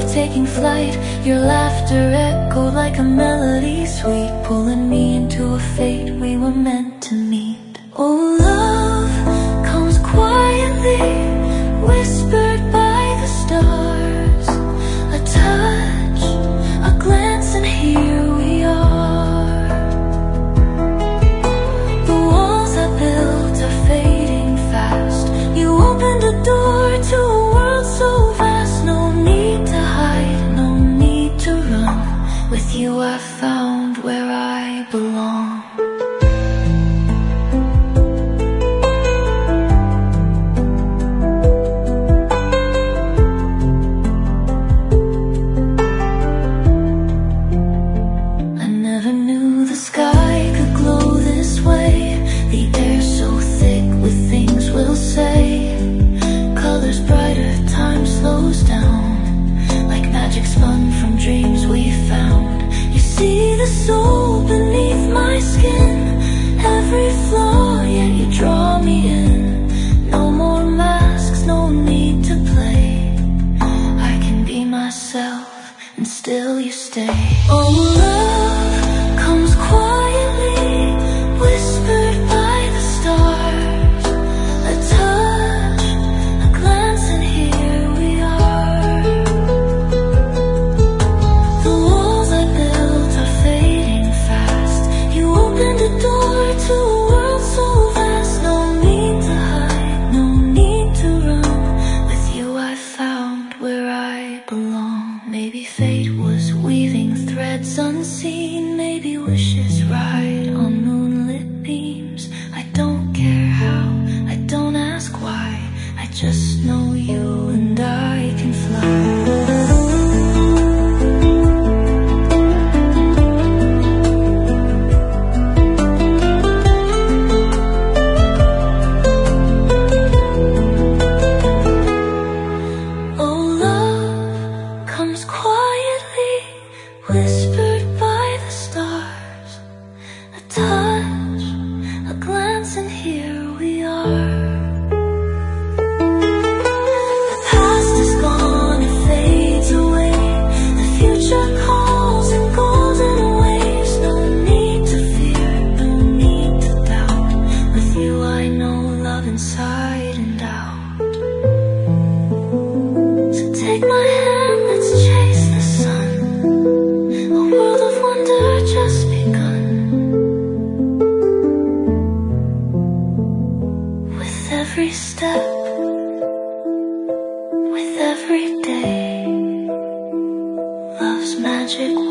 taking flight. Your laughter echoed like a melody sweet, pulling me into a fate we were meant to meet. Oh, love comes quietly, whispered by the stars. A touch, a glance, and here we are. The walls I built are fading fast. You opened a door to a world so vast. No need to hide, no need to run. With you I found where I belong. Dreams we found. You see the soul beneath my skin, every flaw, yet you draw me in. No more masks, no need to play. I can be myself and still you stay. Oh, love comes quietly, whispered by the stars. A touch, a glance, and here we are. The walls I built are fading fast. You opened a door to a world so vast. No need to hide, no need to run. With you I found where I belong. Maybe fate was weaving threads unseen. Maybe wishes ride on moonlit beams. I don't care how, I don't ask why. I just know you and I can fly. Whispered by the stars, a touch, a glance, and here we are. The past is gone, it fades away. The future calls and goes in waves. No need to fear, no need to doubt. With you I know love inside and out. So take my hand, let's chase the sun. Just begun. With every step, with every day, love's magic